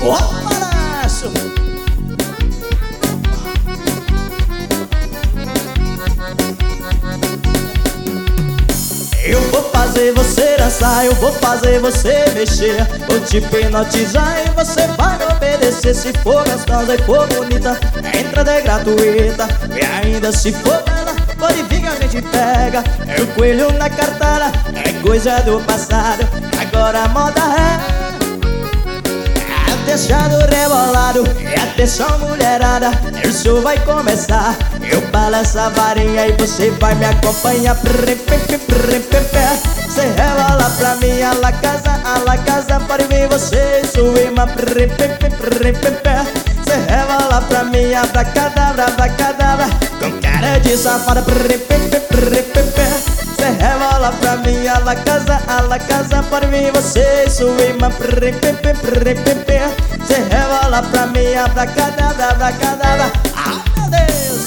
Ó, balaço. Eu vou fazer você dançar, eu vou fazer você mexer. Vou te hipnotizar e você vai me obedecer. Se for gostosa e for bonita, a entrada é gratuita. E ainda se for bela, pode vir que a gente pega. É o coelho na cartela, é coisa do passado. Agora a moda é deixado rebolado. E atenção mulherada, o show vai começar. Eu balanço a varinha e você vai me acompanhar. Você rebola pra mim, a la casa, pode vir você subir uma. Você rebola pra mim, abracadabra, abracadabra, com cara de safada. Você rebola pra mim, a la casa, pode vir você subir uma. Você rebola pra mim, abracadabra, abracadabra. Ah, meu Deus!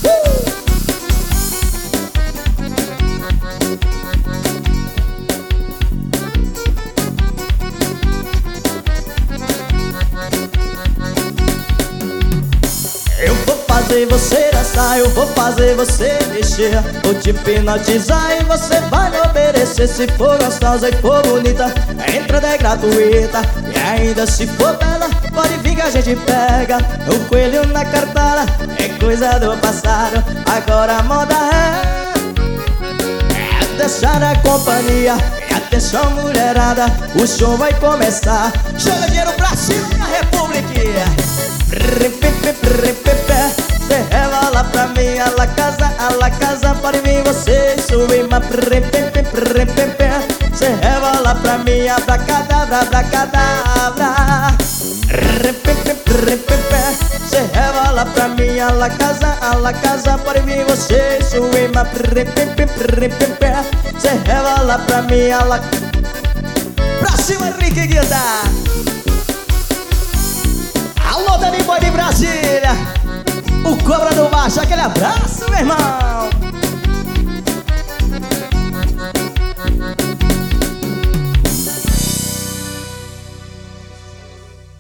Eu vou fazer você dançar, eu vou fazer você mexer. Vou te hipnotizar e você vai me obedecer. Se for gostosa e for bonita, a entrada é gratuita. E ainda se for bela, pode vir que a gente pega. O coelho na cartela é coisa do passado. Agora a moda é deixar a companhia. E atenção mulherada, o show vai começar. Joga dinheiro pra cima, minha república. Você rebola pra mim, a la casa, pode vir você subir uma. Você rebola pra mim, abracadabra, abracadabra. Você rebola pra mim, a la casa, pode vir você subir uma. Você rebola pra mim, a la. Pra cima, Henrique Guilda. Alô, Dani Boy de Brasília, o Cobra do Baixo, aquele abraço, meu irmão.